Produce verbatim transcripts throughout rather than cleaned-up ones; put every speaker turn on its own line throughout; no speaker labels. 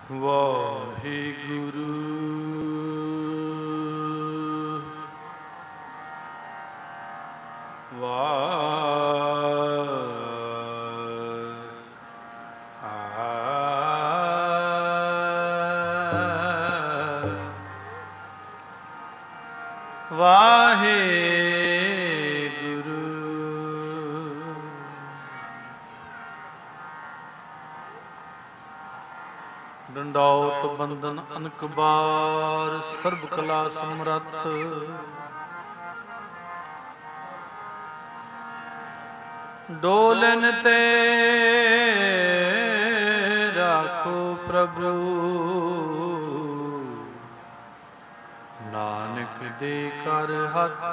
वाहिगुरु वाहिगुरु। दंडौत बंदन अनक बार सर्व कला समरथ। डोलन ते राखो प्रभु, नानक दे कर हथ,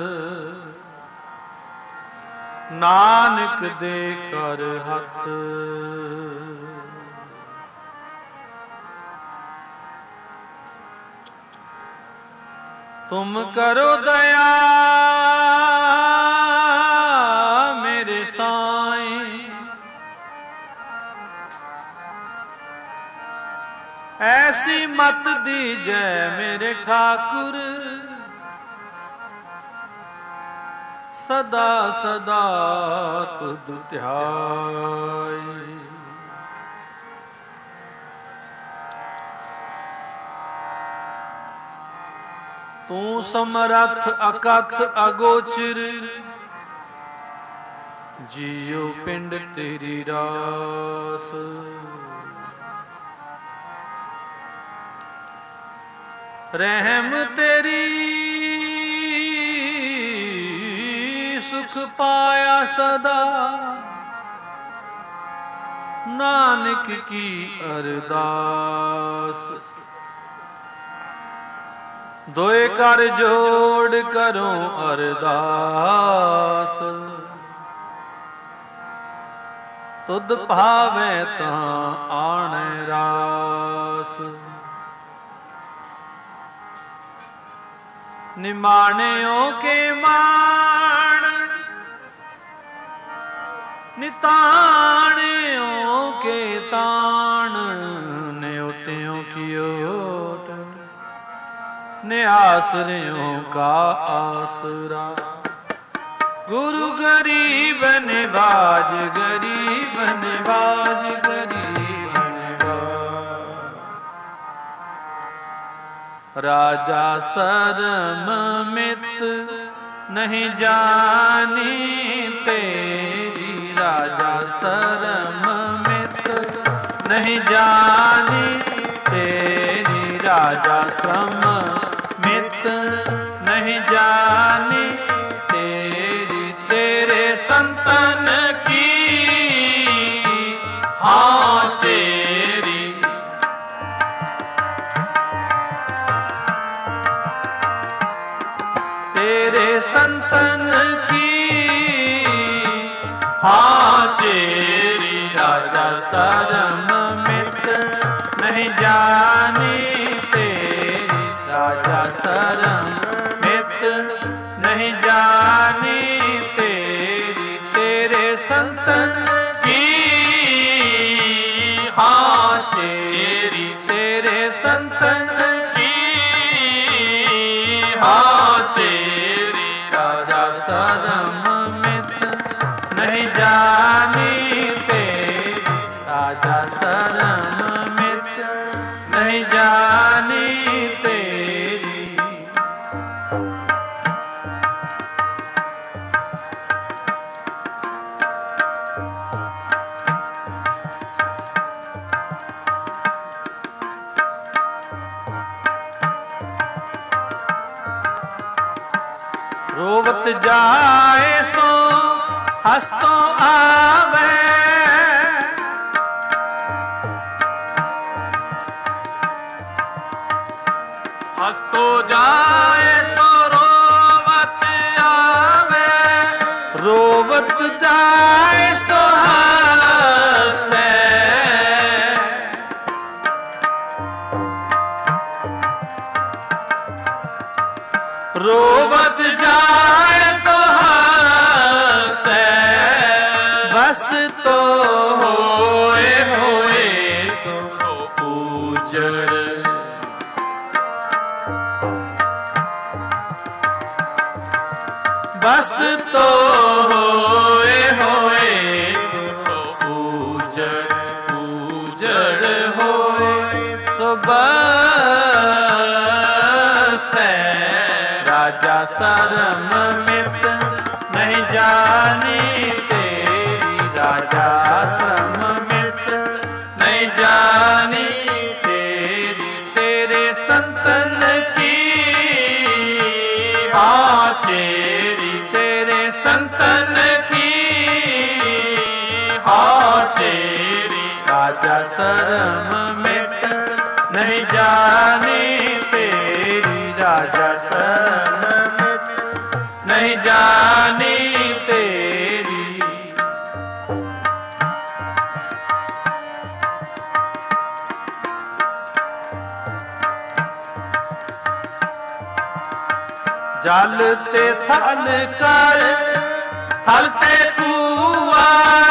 नानक दे कर हथ। तुम करो दया मेरे साईं, ऐसी मत दीजै मेरे ठाकुर, सदा सदा तुध ध्याई। तू समरथ अकथ अगोचर, जियो पिंड तेरी रास। रहम तेरी सुख पाया सदा, नानक की अरदास। दोए कर जोड़ करो अरदास, तुद भावे तां आने रास। निमाणियों के मान, निताणियों के ताण, न्योतियों की ओट, निआसरियों का आसरा। गुरु गरीब निवाज, गरीब निवाज, गरीब निवाज। राजा सरम मित नहीं जानी तेरी, राजा सरम मित नहीं जानी तेरी, राजा श्रम मित नहीं जानी तेरी। तेरे संतन की हाँ चेरी, तेरे संतन की हाँ चेरी। राजा सरम मित नहीं जानी तेरी, राजा सरम मित नहीं जानी तेरी। तेरे संतन की हाँ चेरी, तेरे संतन की हाँ चेरी। राजा सरम मित नहीं जानी तेरी, राजा सरम मित नहीं जानी तेरी। रोवत जाए सो हंसतो आवे, हंसतो जाए सो रोवत आवे, रोवत जाए सो हंसे। रोवत जाए सो हंसे, बस तो होए होए सो पूजर। बस तो होए होए सो पूजर, पूजर होए सो बस है। राजा सरम मित नहीं जानी तेरी, राजा श्रम मित नहीं जानी तेरी। तेरे संतन की हाँ चेरी, तेरे संतन की हाँ चेरी। राजा शर्म मित नहीं जानी तेरी, राजा शर्म मित नहीं जानी तेरी। जलते थल कर थलते कुआ,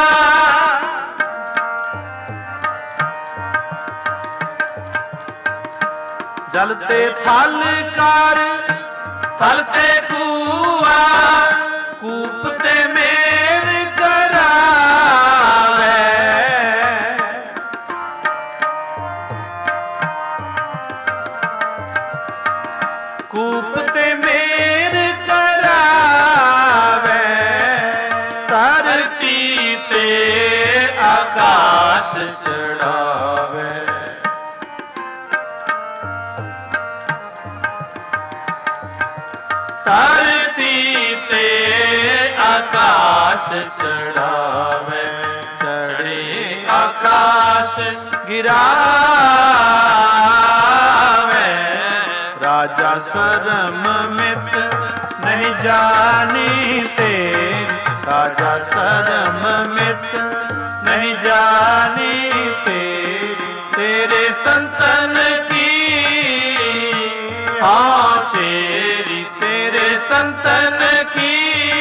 जलते थल कर थलते कुआ। कूपते मेर करावे, कूपते मेर करावे। धरती ते आकाश चढ़ावे, धरती ते आकाश चढ़ावे। चढ़े आकाश गिरावे। राजा शर्म मित नहीं जानी तेरी, राजा शर्म मित नहीं जानी तेरी। तेरे संतन की हाँ चेरी, तेरे संतन की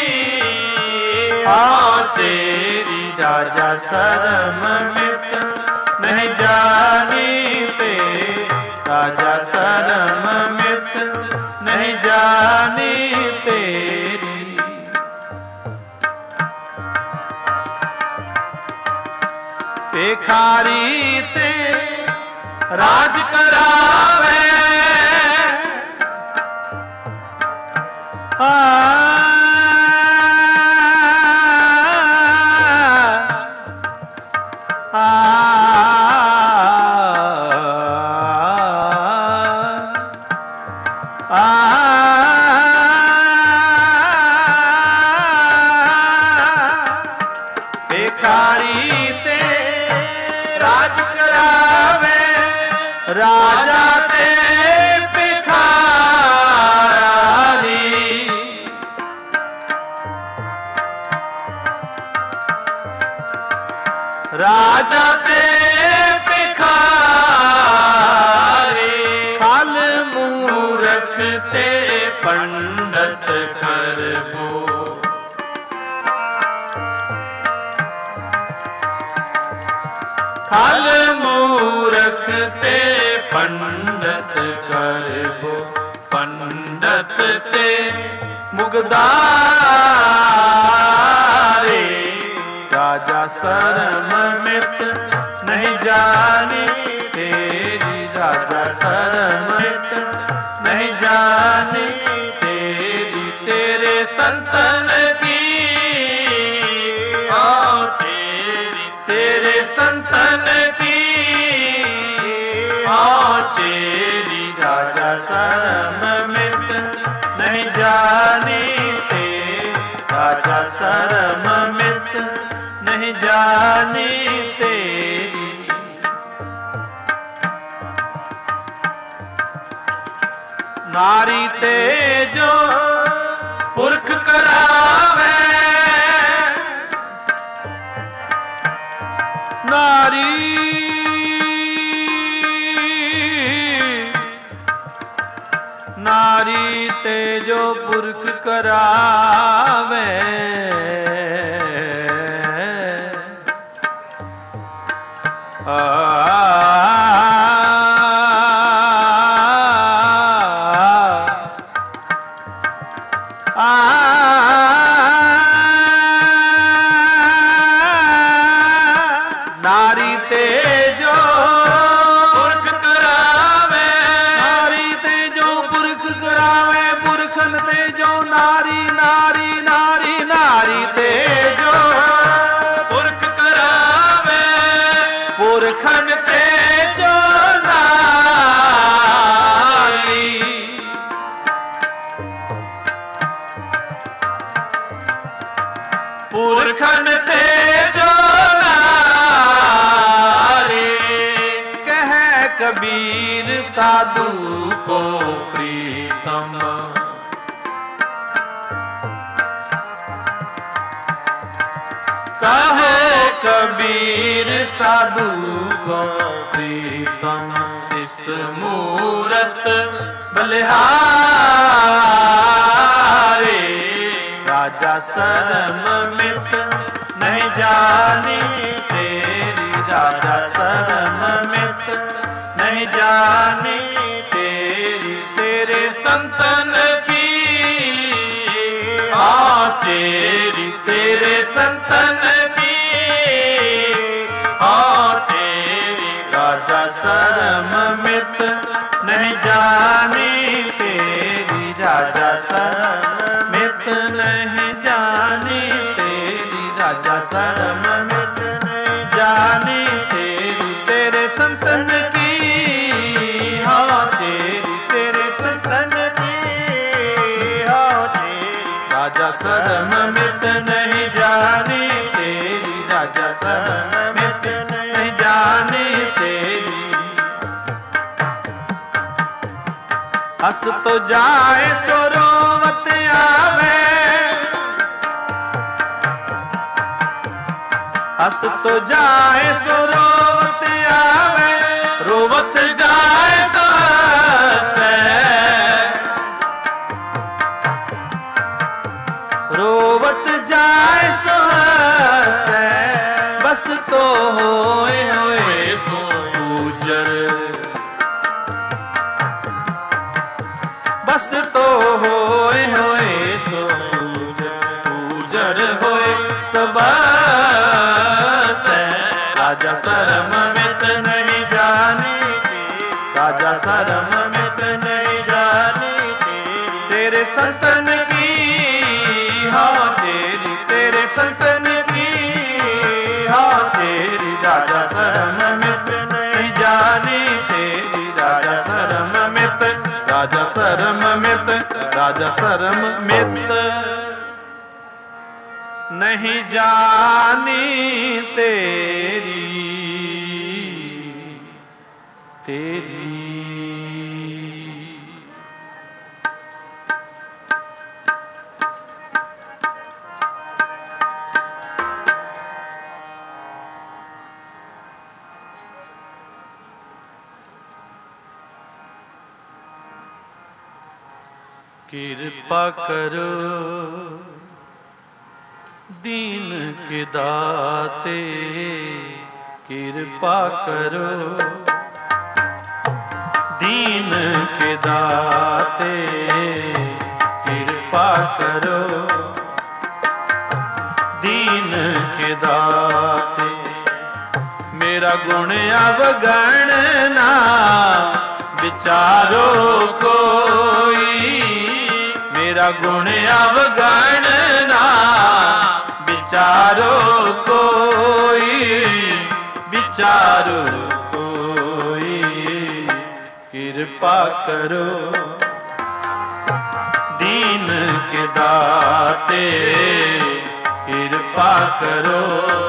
हाँ चेरी। राजा शर्म मित नहीं जानी तेरी, राजा शर्म मित नहीं जानी तेरी। भिखारी ते राज करावे, आ, आ, आ, भिखारी ते राज करावे। राजा ते भिखारी, राजा ते भिखारी। खल मूरख ते पंडित करबो, खल मूरख ते पंडित करबो। पंडित ते मुगदारे। राजा शर्म मित नहीं जानी तेरी, राजा शर्म मित नहीं जानी तेरी। तेरे संतन की हाँ चेरी, तेरे संतन की हाँ चेरी। राजा शर्म मित नहीं जानी तेरी, राजा शर्म मित नहीं जानी तेरी। नारी ते जो पुरख करावे, नारी नारी ते जो पुरख करावे। आ कबीर साधु को प्रीतम। कहे कबीर साधु को प्रीतम। इस मूरत बलिहारे राजा शर्म मित नहीं जानी तेरी। राजा शर्म मित नहीं जानी तेरी। तेरे संतन की हाँ चेरी। तेरे संतन की हाँ चेरी। राजा शर्म मित नहीं जानी तेरी। राजा शर्म मित नहीं जानी तेरी। राजा शर्म मित नहीं जानी तेरी। तेरे संतन की हाँ चेरी। तेरे संतन की हाँ चेरी। राजा शर्म मित नहीं जानी तेरी। राजा शर्म मित नहीं जानी तेरी। हंस तो जाए सो रोवत आवे। हंस तो जाए सो रोवत आवे। रोवत जाए सो हंसे। रोवत जाए सो हंसे। बस तो होए होए सो गुजर। बस तो होए होए सो गुजर होए सब से। राजा शर्म मित नहीं जानी तेरी। राजा शर्म मित नहीं जानी तेरी। तेरे संतन की हाँ चेरी। तेरे संतन की हाँ चेरी। राजा शर्म मित नहीं जानी तेरी। राजा शर्म मित। राजा शर्म मित। राजा शर्म मित नहीं जानी तेरी। तेरी कृपा करो दीन के दाते। कृपा करो दीन के दाते। कृपा करो दीन के दाते। मेरा गुण अवगण ना विचारो कोई। मेरा गुण अवगण ना विचारो कोई। विचारो कोई। कृपा करो दीन के दाते। कृपा करो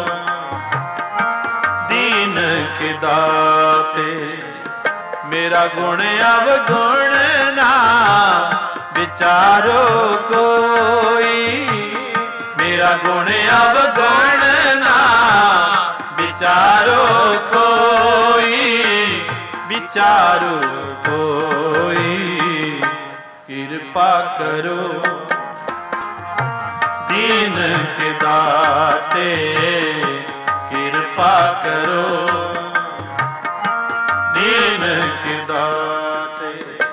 दीन के दाते। मेरा गुण अवगुण ना विचारो कोई। मेरा गुण अवगुण ना विचारो कोई। विचारो कोई। कृपा करो दीन के दाते। कृपा करो दीन के दाते।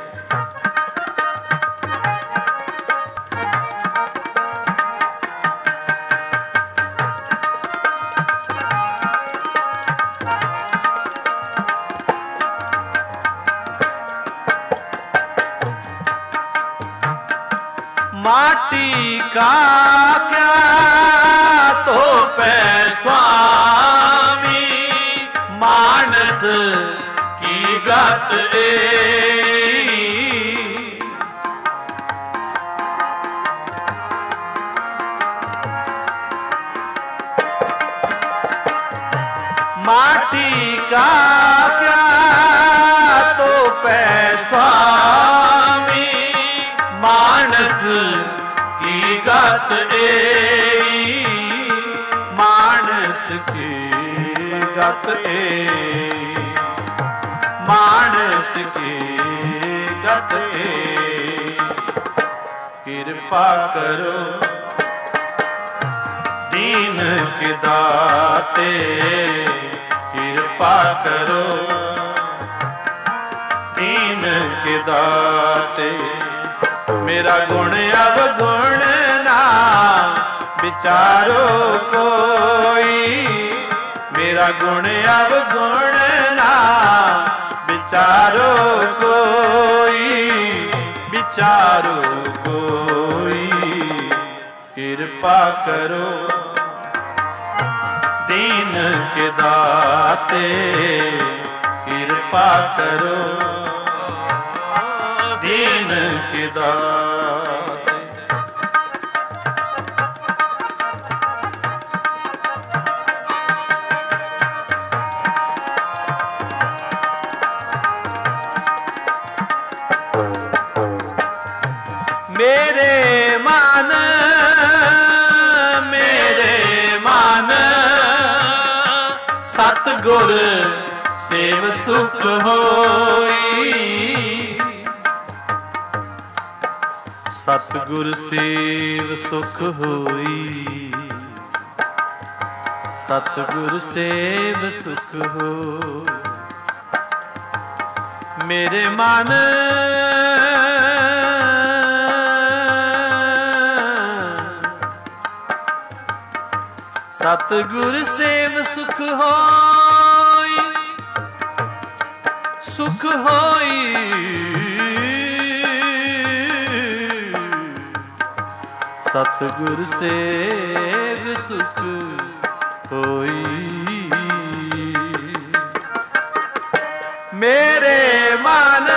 माटी का क्या तो पे स्वामी। मानस की गत ए। माटी का क्या गत ए, मानस की गत ए। कृपा करो दीन के दाते, कृपा करो दीन के दाते। मेरा गुण अवगुण ना विचारो कोई, मेरा गुण अवगुण ना विचारो कोई, विचारो कोई। कृपा करो दीन के दाते, कृपा करो दीन के दाते। मेरे मान मेरे मान सतगुर सेव सुख होई, सतगुर सेव सुख होई, सतगुर सेव सुख होई। मेरे मन सतगुर सेव सुख होई, सुख होई। सतगुर सेव सुख होई। मेरे मन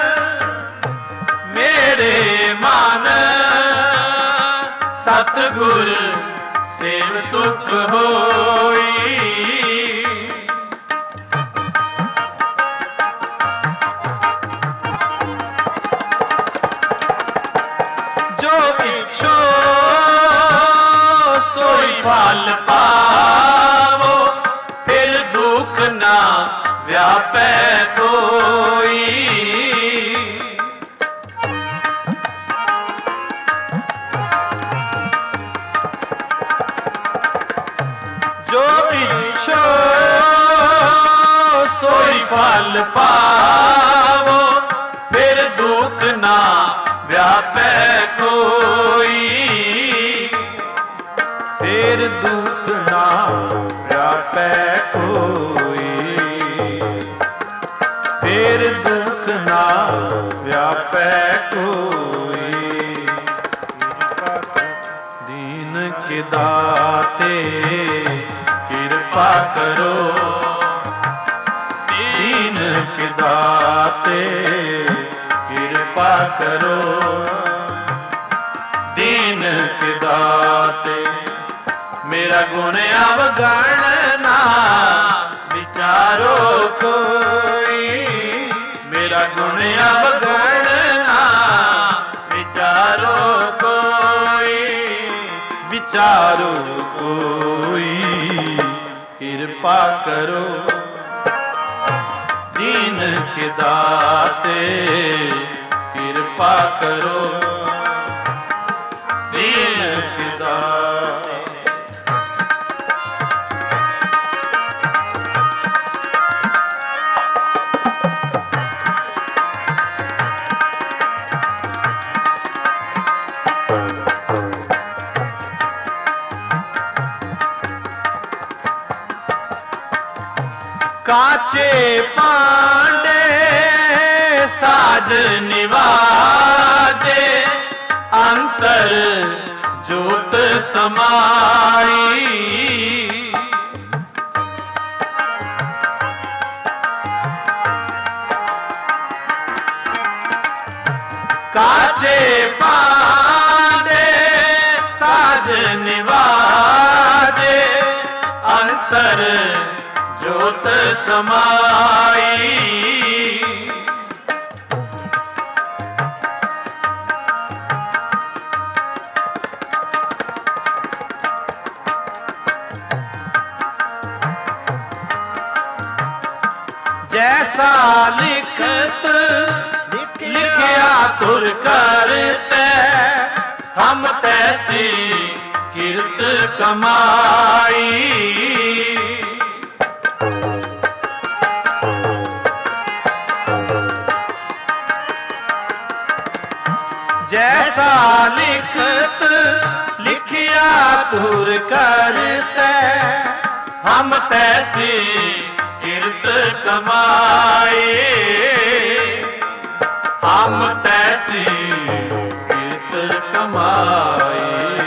मेरे मन सतगुर सेव सुख होई। जो इच्छो सोई फल पावो, फिर दुख ना व्यापै कोई। जो इच्छो सोई फल पावो, फिर दुख ना व्यापै कोई, फिर दुख ना व्यापै कोई, फिर दुख ना व्यापै कोई। दीन के दाते कृपा करो, दीन के दाते कृपा करो, दीन के दाते। मेरा गुण अवगण ना विचारो कोई, मेरा गुण अवगण ना विचारो कोई, विचारो कोई। कृपा करो दीन के दाते, कृपा करो दीन के दाते। काचे पांडे साज निवाजे, अंतर जोत समाई। काचे पांडे साज निवाजे, अंतर जोत समाई। करते हम तैसी कीर्त कमाई। जैसा लिखत लिखिया दूर करते हम तैसी कीर्त कमाए। हम तैसी कीर्त कमाए।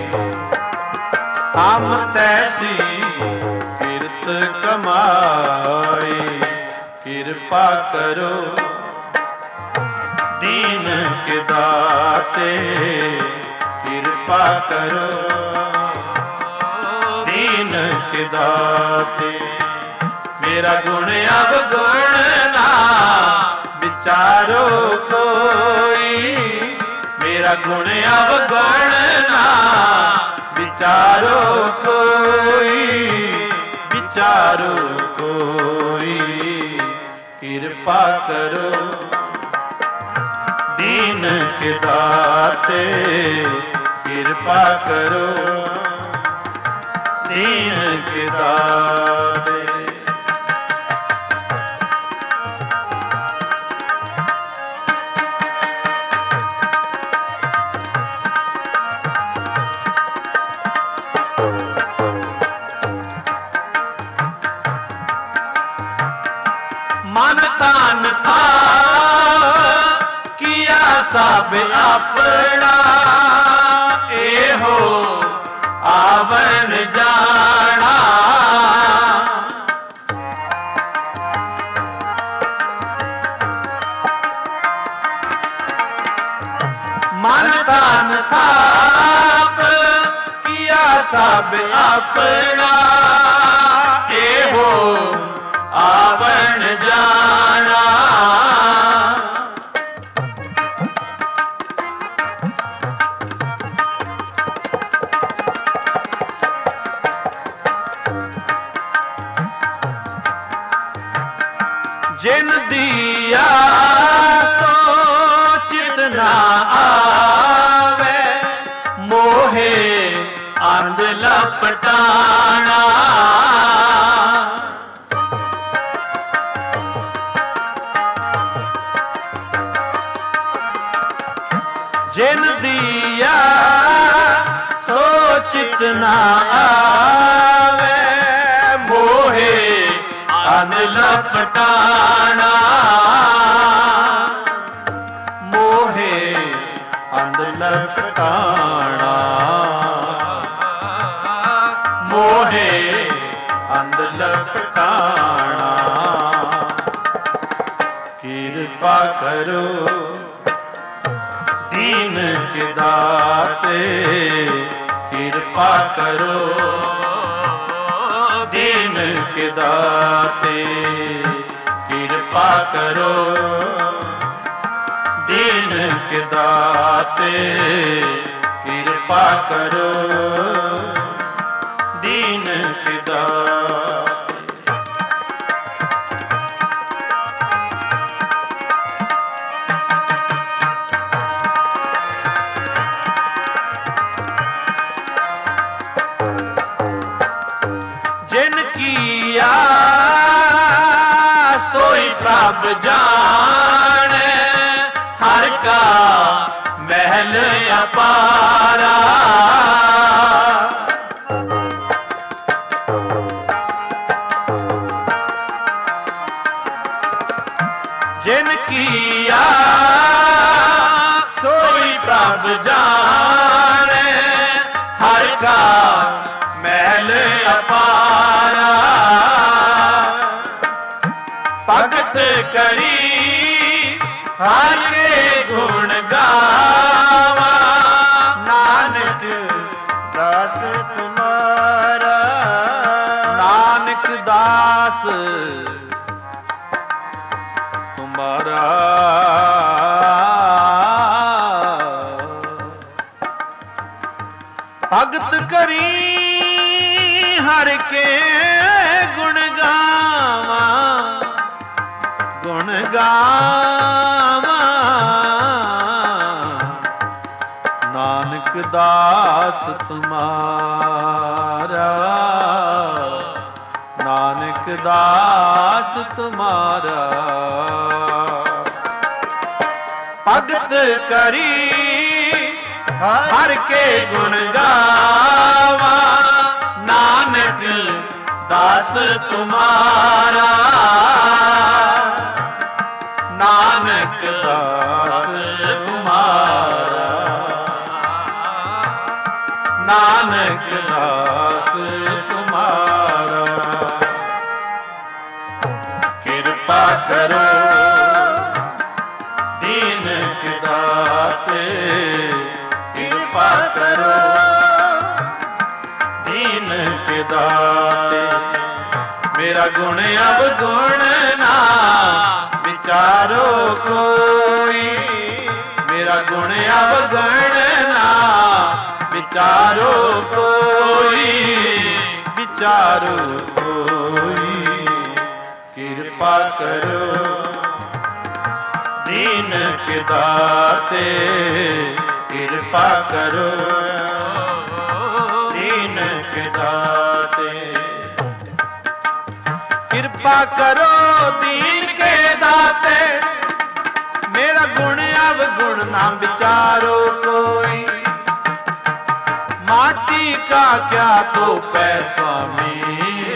हम तैसी कीर्त कमाए। कृपा करो दीन के दाते, कृपा करो दीन के दाते। मेरा गुण अवगुण ना विचारो कोई, मेरा गुण अवगुण ना विचारो कोई, विचारो कोई। कृपा करो दीन के दाते, कृपा करो दीन के दाते। मन तान था किया सब अपना, ए हो आवन जाना। मन तान था किया सब अपना, ए हो आवन जाना। जिन दिया सो चित ना आवे, मोहे अंध लपटाना। जिन दिया सो चित ना आवे, मोहे अंध लपटाना। मोहे अंध लपटाना। मोहे अंध लपटाना। कृपा करो दीन के दाते, कृपा करो दीन के दाते। कृपा करो दीन के दाते, कृपा करो दीन के दाते। किया सोई प्रभ जाने, हर का महल अपारा। जिन किया सोई प्रभ जाने, हर का महल अपारा। भगत करी हर के गुण गावा, नानक दास तुम्हारा। नानक दास तुम्हारा। भगत करी हर के गुण गावा, गुण गावा। दास तुम्हारा, नानक दास तुम्हारा। भगत करी हर के गुण गावा, नानक दास तुम्हारा, नानक दास तुम्हारा, नानक दास तुम्हारा। कृपा करो दीन के दाते, कृपा करो दीन के दाते। मेरा गुण अब गुण ना विचारो कोई, मेरा गुण अब गुण ना विचारो कोई, विचारो कोई। कृपा करो दीन के दाते, कृपा करो दीन के दाते। कृपा करो दीन के दाते, मेरा गुण अब गुण ना विचारो कोई। माटी का क्या तो पै स्वामी,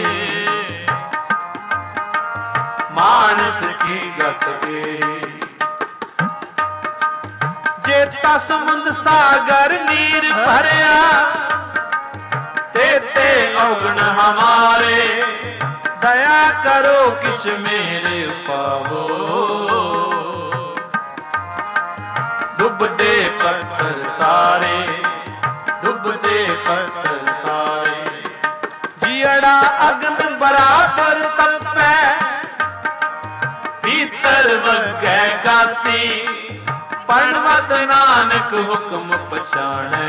मानस की गत के। जेता समुंद सागर नीर भरया, तेते अवगुण हमारे। दया करो किछ मेरे पावो, डुबदे पत्थर तारे, डुबदे पत्थर तारे। जियड़ा अग्न बराबर तपै, भीतर वगै गाती। पढ़वत नानक हुक्म पछाणै,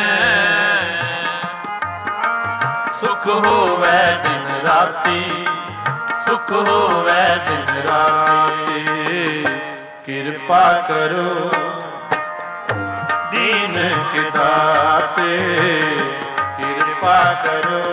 सुख होवै दिन राती, सुख होवै दिन राती। कृपा करो दीन के दाते, कृपा करो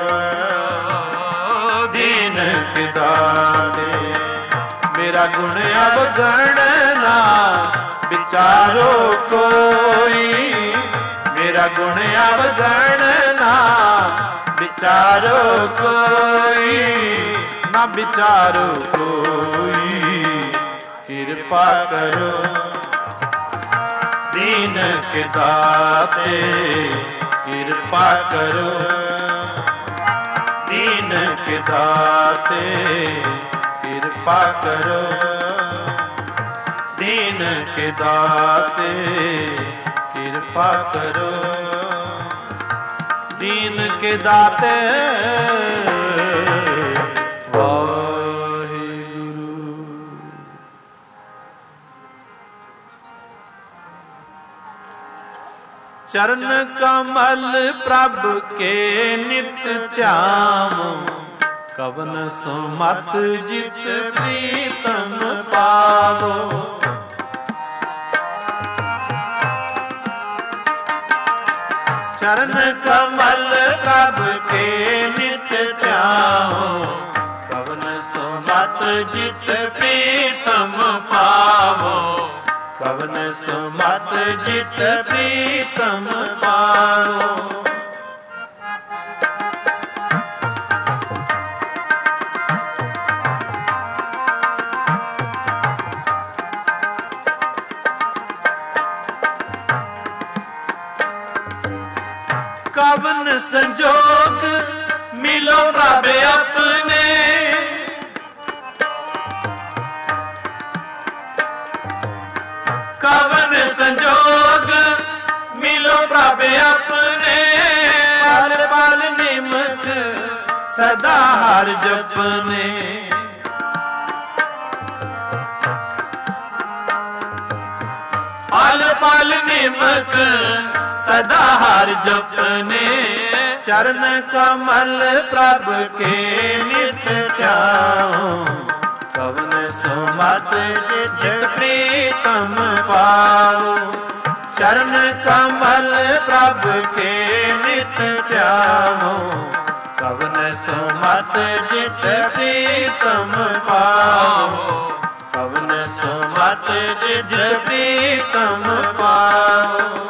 दीन के दाते। मेरा गुण अब गण ना विचारो कोई, मेरा गुण अब गण ना विचारो कोई, ना विचारो कोई। कृपा करो दीन के दाते, कृपा करो दीन के दाते, कृपा करो दीन के दाते। कृपा करो दीन के दाते। चरण कमल प्रभु के नित्य ध्यान, कवन सुमत जित प्रीतम पावो। चरण कमल प्रभु के नित्य ध्यान, कवन सुमत जित प्रीतम पावो। कवन सुमत जित प्रीतम पावो। कवन संजोग मिलो प्रभ अपने, कवन संजोग मिलो प्रभ अपने। पल पल निमक सदा हर जपने, पल पल निमक सदा हर जपने। चरण कमल प्रभ के नित्य ध्याओ, कवन सुमत जित प्रीतम पाओ। चरण कमल प्रभ के नित ध्यावो, कवन सुमत जित प्रीतम पावो, कवन सुमत जित प्रीतम पावो।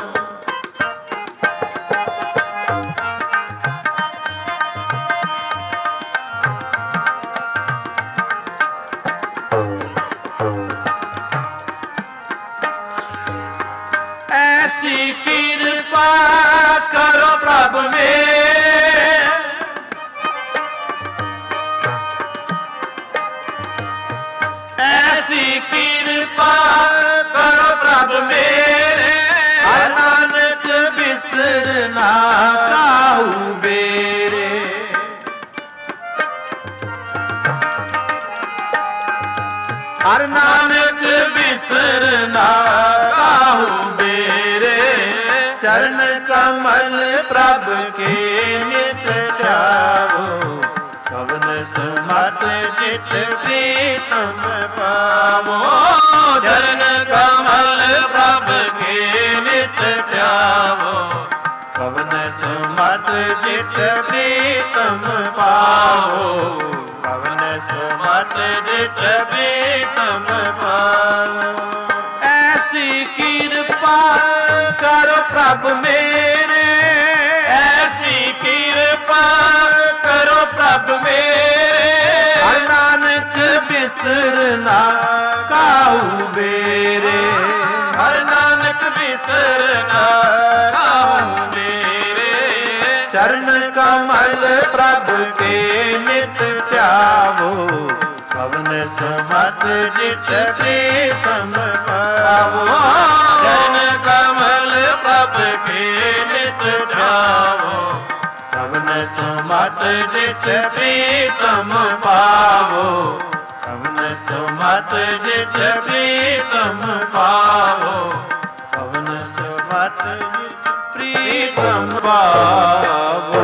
ऐसी कृपा करो प्रभु मेरे, ऐसी कृपा करो प्रभु मेरे, हर नानक बिसरना काहू बेरे। हर नानक बिसरना काहू बेरे, चरण कमल प्रभ के नित ध्यावो, कवन सुमत जित प्रीतम पावो। चरण कमल प्रभ के नित ध्यावो, कवन सुमत जित प्रीतम पावो, कवन सुमत जित प्रीतम पावो। ऐसी कृपा करो प्रभु मेरे, ऐसी कृपा करो प्रभु मेरे, हर नानक बिसरना काहू बेरे। हर नानक बिसरना काहू बेरे, चरण कमल प्रभु के नित ध्यावो, कवन सुमत जित प्रीतम पावो। चरण कमल प्रभु के नित ध्यावो, कवन सुमत जित प्रीतम पावो, कवन सुमत जित प्रीतम पावो, कवन सुमत जित प्रीतम पावो।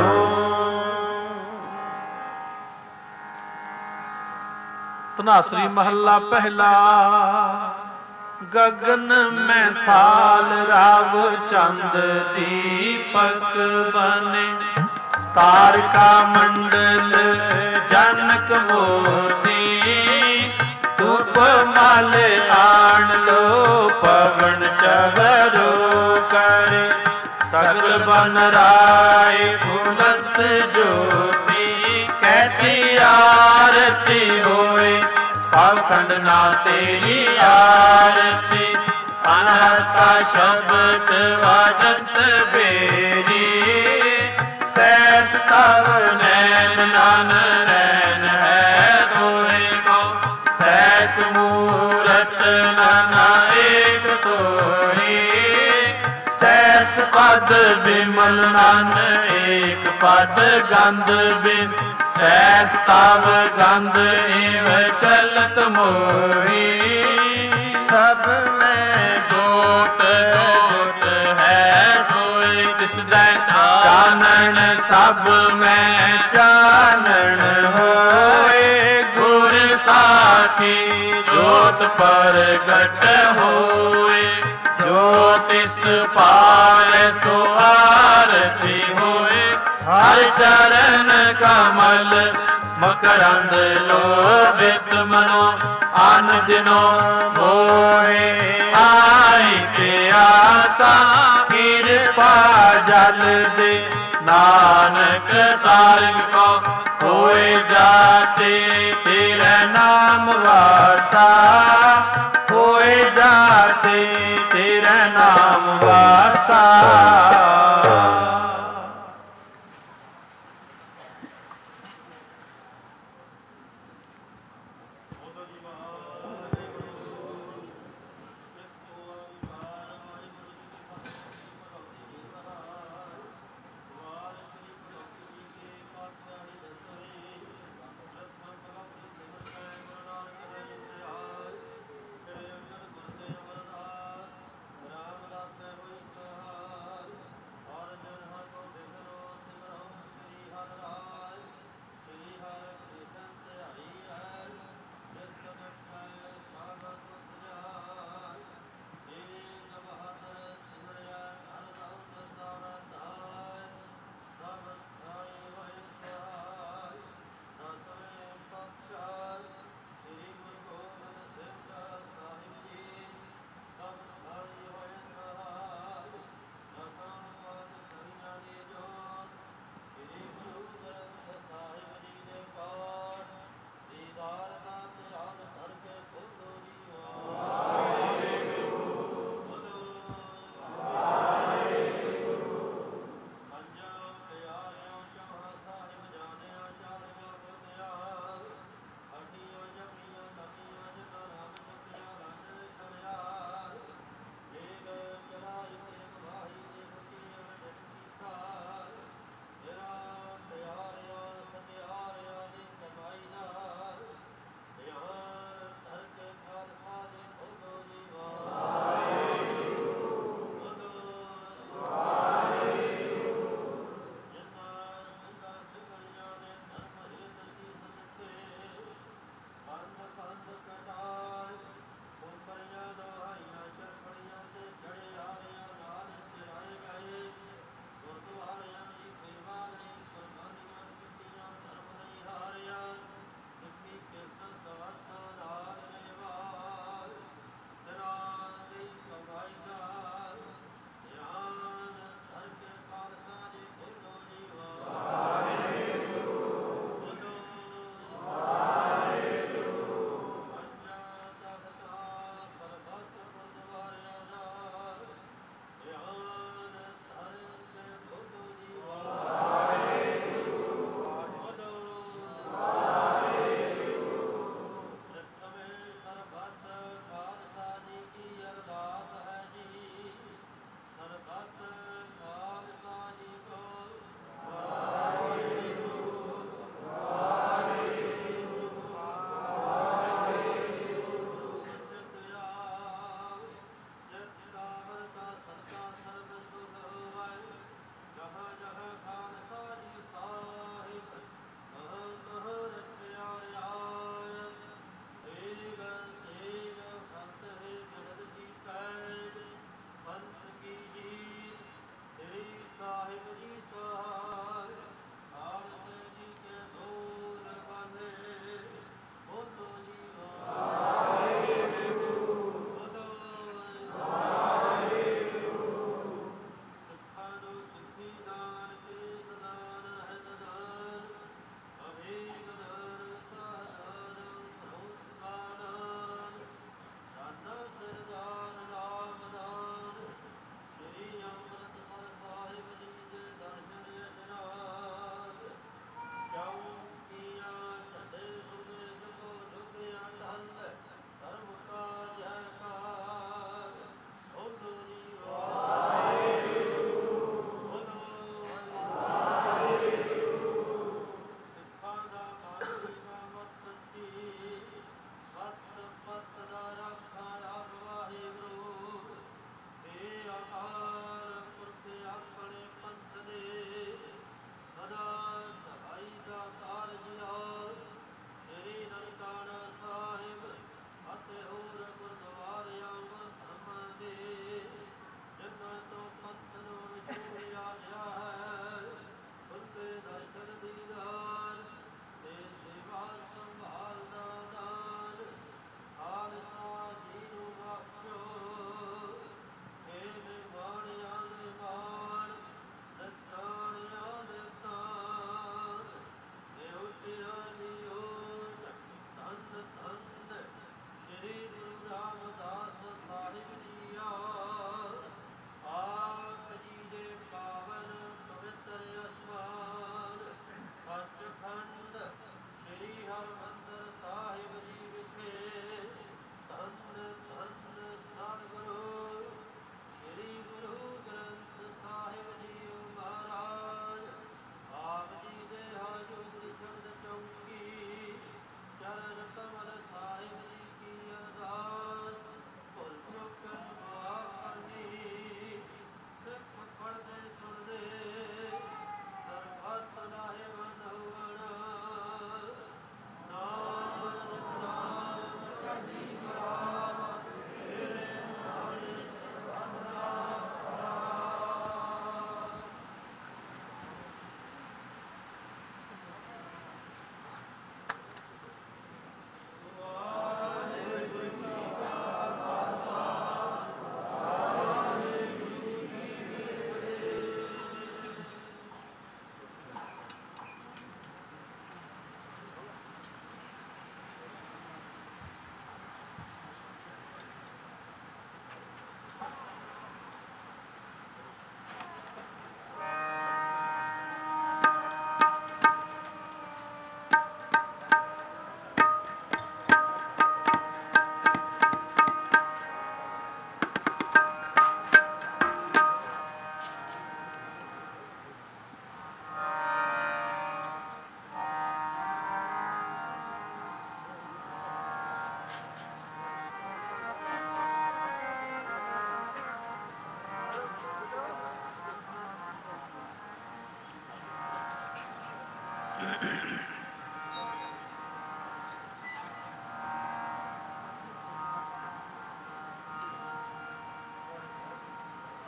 धनासरी महला पहला। गगन में थाल राव चंद दीपक बने, तारका मंडल जनक मोती, धूप माल आन लो पवन चवरो करे, सगल बन राय फूलत ज्योति, कैसी आरती होए पाखंड ना तेरी आरती, अनहता शब्द वाजत बेरी, सहस तव नैन नान नैन है दोए को, सहस मूरत नाना एक तोरी, सहस पद विमल नान एक पद गंध बिन, सहस तव गंध एव चलत मोही, सब में जोत जोत है सोई तिस दैन चानन, सब में चानन होए, गुर साखी जोत प्रगट होए, ज्योतिष पार सो आरती होए, हर चरण कमल मकरंद लोभित मनो, आन दिनो मोहे आई प्यासा, कृपा जल दे नानक सारंग को, होए जाते तेरा नाम वासा, होए जाते तेरा नाम वासा।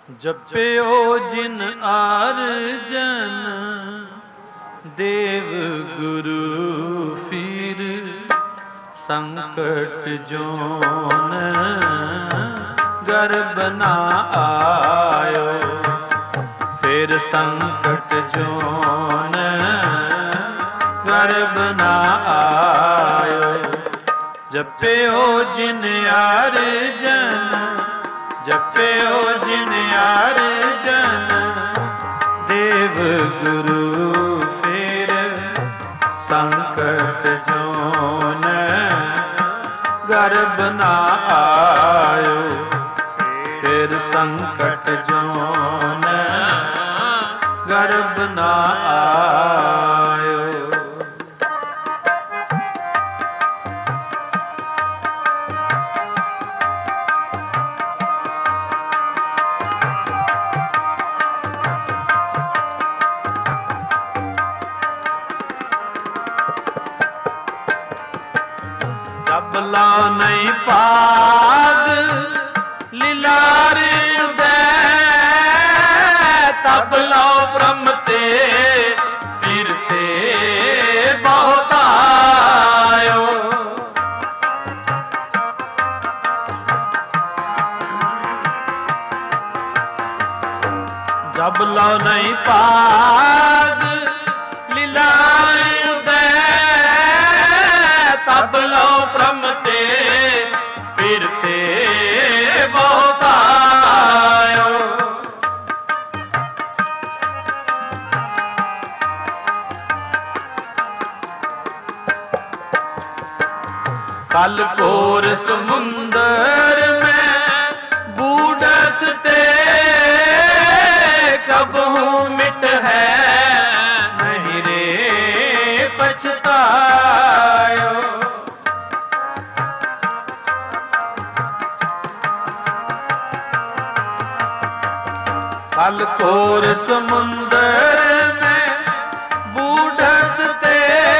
ਜਪਿਓ ਜਿਨ ਅਰਜਨ ਦੇਵ ਗੁਰੂ ਫਿਰ ਸੰਕਟ ਜੋਨ ਗਰਭ ਨਾ ਆਇਓ। ਫਿਰ ਸੰਕਟ ਜੋਨ ਗਰਭ ਨਾ ਆਇਓ। ਜਪਿਓ ਜਿਨ ਅਰਜਨ ਜਪਿਓ ਜਿਨ ਅਰਜਨ ਦੇਵ ਗੁਰੂ ਫਿਰ ਸੰਕਟ ਜੋਨ ਗਰਭ ਨਾ ਆਇਓ। ਫਿਰ ਸੰਕਟ ਜੋਨ ਗਰਭ ਨਾ ਆਇਓ। ਜਬਲਾ ਨਹੀਂ ਪਾਗ ਲੀਲਾਰ ਉਦੈ ਤਬ ਲਓ ਬ੍ਰਹਮ ਤੇ ਫਿਰ ਤੇ ਬਹੁਤ ਆਇਓ। ਜਬਲਾ ਨਹੀਂ ਪਾਗ ਲੀਲਾਰ ਉਦੈ ਤਬ ਲਓ ਬ੍ਰਹਮ ਤੇ ਫਿਰ ਤੇ ਬਹੁਤ ਆਇਓ। ਕਲ ਘੋਰ ਸਮੁੰਦਰ ਮੈਂ ਬੂੜਤ ਤੇ ਕਬਹੂ ਮਿਟ ਹੈ ਨਹੀਂ ਰੇ ਪਛਤਾਇਓ। ਕਲ ਘੋਰ ਸਮੁੰਦਰ ਮੈਂ ਬੂੜਤ ਤੇ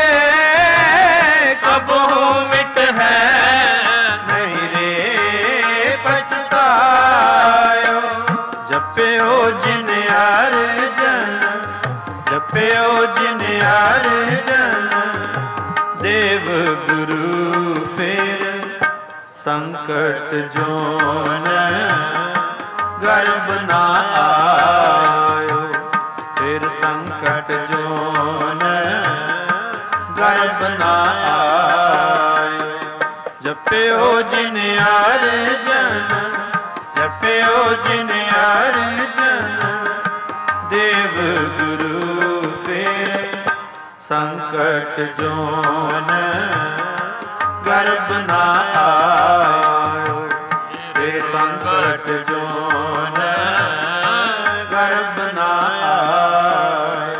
ਕਬਹੂ ਮਿਟ ਹੈ ਨਹੀਂ ਰੇ ਪਛਤਾਇਓ। ਜਪਿਓ ਜਿਨ ਅਰਜਨ ਜਪਿਓ ਜਿਨ ਅਰਜਨ ਦੇਵ ਗੁਰੂ ਫਿਰ ਸੰਕਟ ਜੋਨ ਗਰਭ ਨਾ ਆਇਓ। ਫਿਰ ਸੰਕਟ ਜੋਨ ਗਰਭ ਨਾ ਆਇਓ। ਜਪਿਓ ਜਿਨ ਅਰਜਨ ਜਪਿਓ ਜਿਨ ਅਰਜਨ ਦੇਵ ਗੁਰੂ ਫਿਰ ਸੰਕਟ ਜੋਨ ਗਰਭ ਨਾ ਆਇਓ। ਫਿਰ ਸੰਕਟ ਜੋਨ ਗਰਭ ਨਾ ਆਇਓ।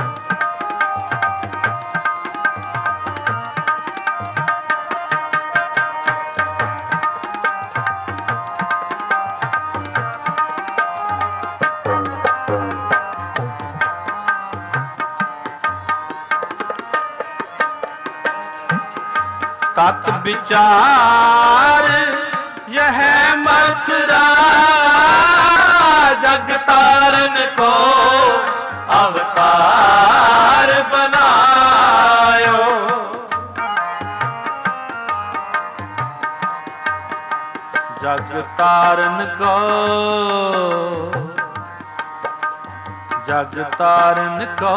ਤਤ ਵਿਚਾਰ यह मथुरा जग तारन को अवतार बनायो। जग तारन को जग तारन को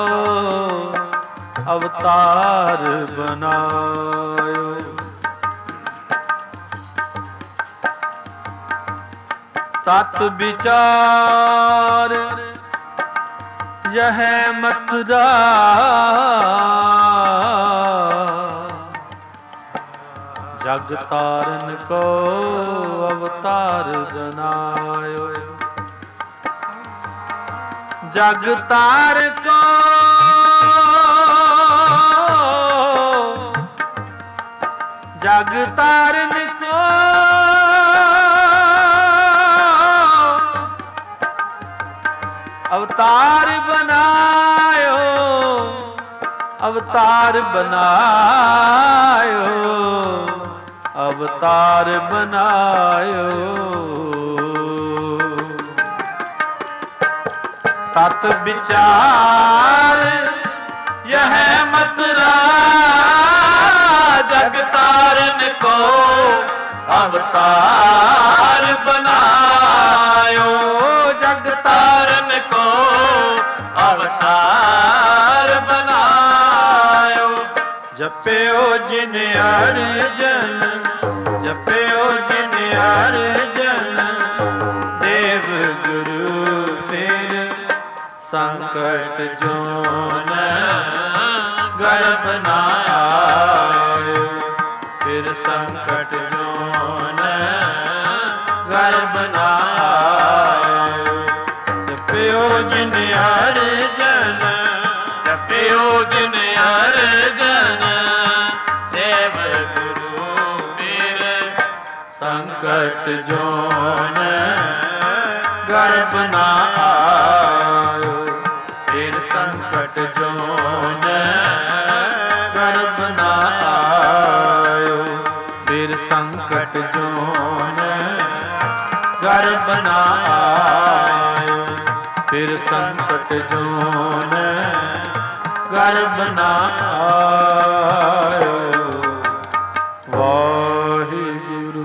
अवतार बनायो। तत विचार यह मथुरा जग तारन को अवतार बनायो। जग तार को जग तारन को अवतार बनायो। अवतार बनायो। अवतार बनायो। तत विचार यह मतरा जग तारन को अवतार बनायो, जग तारन को अवतार बनायो। जप्यो जिन अर्जन, जप्यो जिन अर्जन, देव गुरु फिर संकट जोन गर्भ न आयो, फिर संकट जोन गर्भ न आयो। जप्यो जिन अर्जन, जप्यो जिन अर्जन, देव गुरु फिर संकट जोन गर्भ न आयो, फिर संकट जोन गर्भ न आयो, फिर संकट जोन गर्भ न आयो, फिर संकट जोन गर्भ न आयो। वाहिगुरु।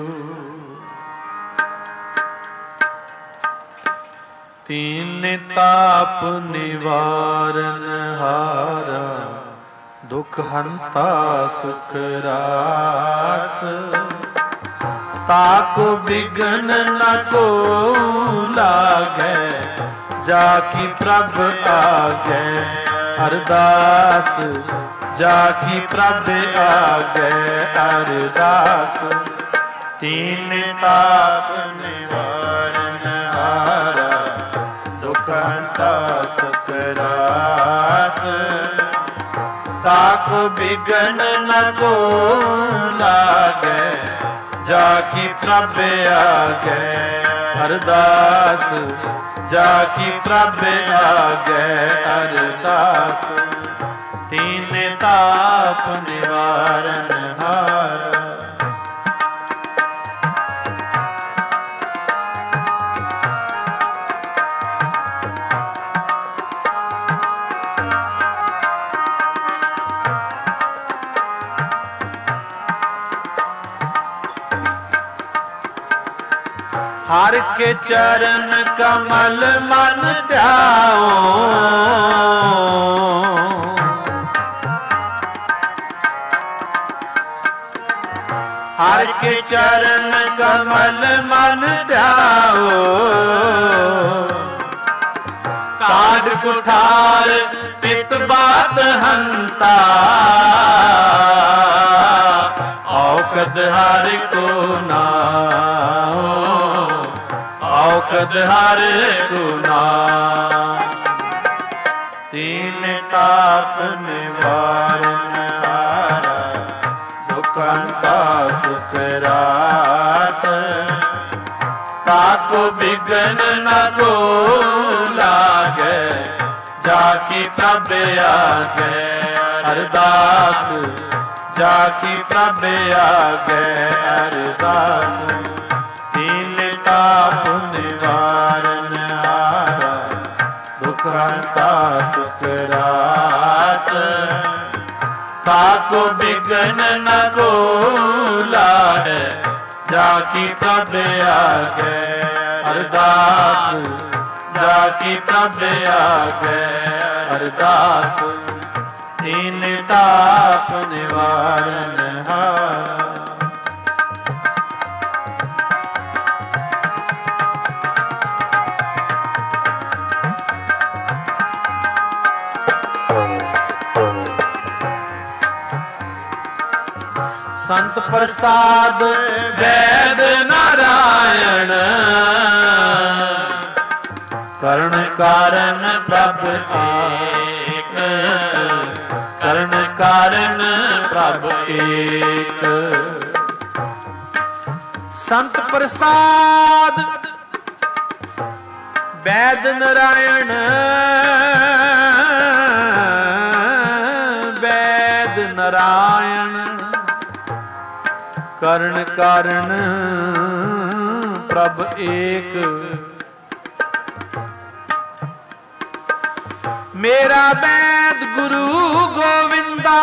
तीन ताप निवारण हारा, दुख हंता सुख रास, ताको बिघन न को लागे, जाकी प्रभ आगे अरदास, जाकी प्रभ आगे अरदास। तीन ताप निवारण हारा, दुख हंता सुख रास, ताको बिघन न को लागे, जाकी प्रभ आगे अरदास, जाकी प्रभ आगे अरदास। तीन ताप निवारण हारा। हर के चरण कमल मन ध्याओ, हर के चरण कमल मन ध्याओ। काढ़ कुठार पित बात हंता, औकद हर को नाओ, औकद हर को नाम। तीन ताप निवारण हारा, दुख हंता सुख रास, ताको बिघन न को लागे, जाकी प्रभ आगे अरदास, जाकी प्रभ आगे अरदास। तीन ताप निवारण हारा, दुख हंता सुख रास, ताको बिघन न को लागे, जाकी प्रभ आगे अरदास, जाकी प्रभ आगे अरदास। तीन ताप निवारण हारा। संत प्रसाद वैद नारायण, करण कारण प्रभ एक, करण कारण प्रभ एक। संत प्रसाद वैद नारायण, वैद नारायण, करण कारण प्रभ एक। मेरा वैद गुरु गोविंदा,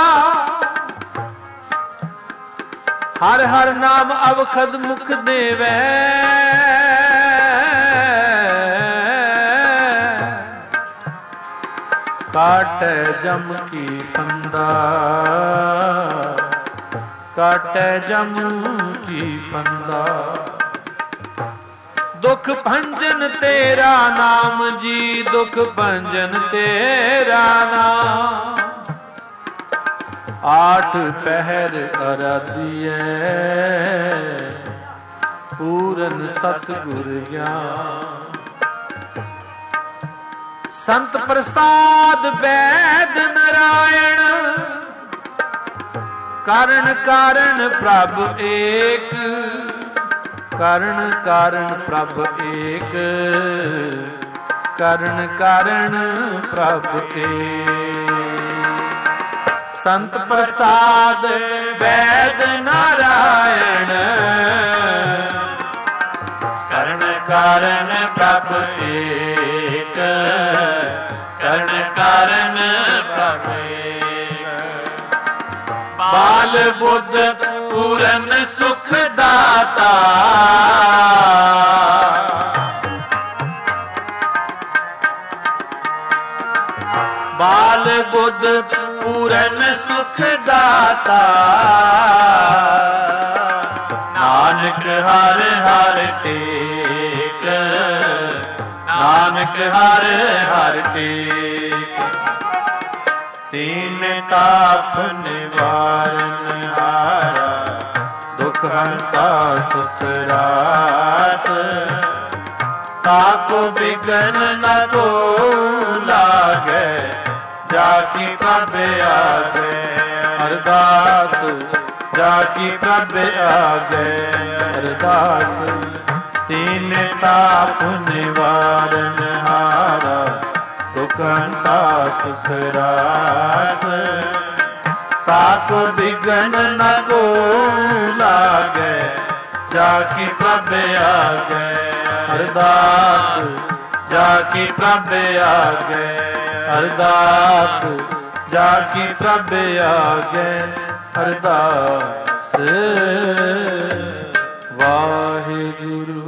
हर हर नाम अवखद मुख देवै, काटे जम की फंदा, काटे जम की फंदा। दुख भंजन तेरा नाम जी, दुख भंजन तेरा नाम। आठ पहर अराधिए, पूरन सतगुर ज्ञान। संत प्रसाद वैद नारायण, कारण कारण प्रभ एक, कारण कारण प्रभ एक, कारण कारण प्रभ एक। संत प्रसाद वैद नारायण, कारण कारण प्रभ एक, कारण कारण प्रभ एक। बाल बुद्ध पूरन सुख दाता, बाल बुद्ध पूरन सुख दाता। नानक हर हर टेक, नानक हर हर टेक। तीन ताप निवारण हारा, दुख हंता सुख रास। ताको बिघन न को लागे, जाकी प्रभ आगे अरदास, जाकी प्रभ आगे अरदास। तीन ताप निवारण हारा, दुख हंता सुख रास। ताको बिघन न को लागे, जाकी प्रभ आगे अरदास, जाकी प्रभ आगे अरदास। जाकी प्रभ आगे अरदास। वाहिगुरु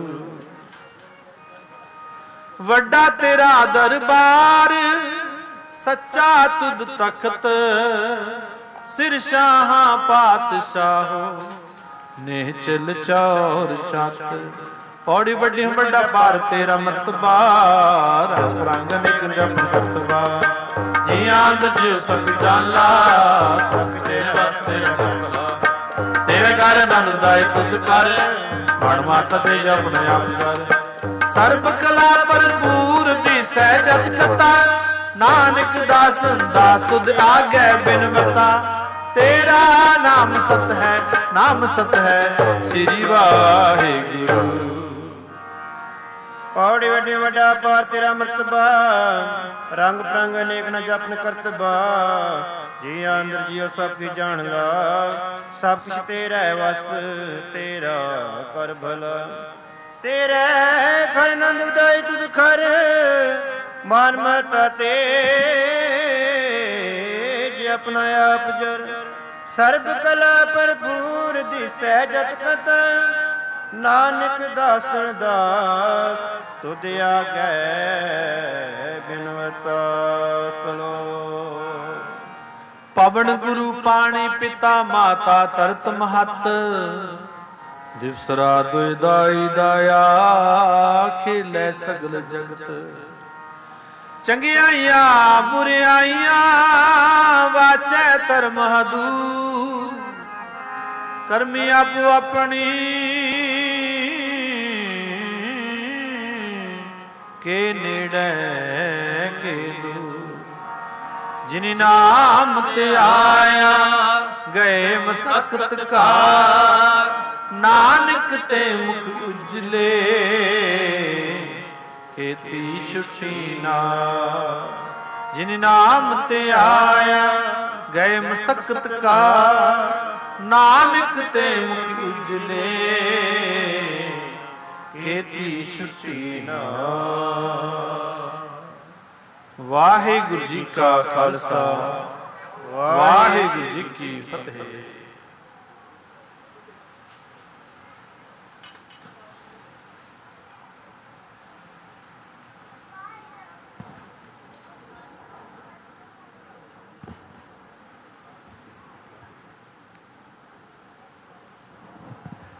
वड्डा तेरा दरबार, सच्चा तुद तख्त। सिर शाहा पातशाहो, निहचल चौर छत। पौड़ी वड्डी वड्डा पार तेरा मतबा, रंग रंग निक जप करतबा। जी आंद जियो सक जाला, सक तेरे वास्ते भला। तेरे घर नंद दाई तुद कर, बण माता ते अपने आप कर। सर्ब कला भरपूर दिसै जत कथा, नानक दास दास तुद आगे बिनवता। तेरा नाम सत है, नाम सत है, श्री वाहिगुरु।
पौड़ी वड्डी वड्डा पार तेरा मर्तबा, रंग प्रंग अनेक न जपन करतबा। जी अंदर जियो सब की जान ला, सब कुछ तेरा है वस, तेरा कर भला। तेरे खर नंद उदाई तुझ खर, मान मता ते अपना आप जर। सर्ब कला भरपूर दिसै जत कथा, नानक दासन दास तुद आगे बिनवता सलो।
पवन गुरु पाणी पिता माता तरत महत, दिवसरा दुई दाई दाया खेलै सगल जगत। चंगियाइया बुरियाइया वाचै धर्म दूर, करमी आपो अपनी के नेड़े के दूर। जिन नाम ते आया गए मसकत का, नानक ते मुख उजले खेती छुटी ना। जिन नाम ते आया गए मसकत का, नानक ते मुख उजले खेती छुटी ना। ਵਾਹਿਗੁਰੂ ਜੀ ਕਾ ਖਾਲਸਾ ਵਾਹਿਗੁਰੂ ਜੀ ਕੀ ਫਤਿਹ।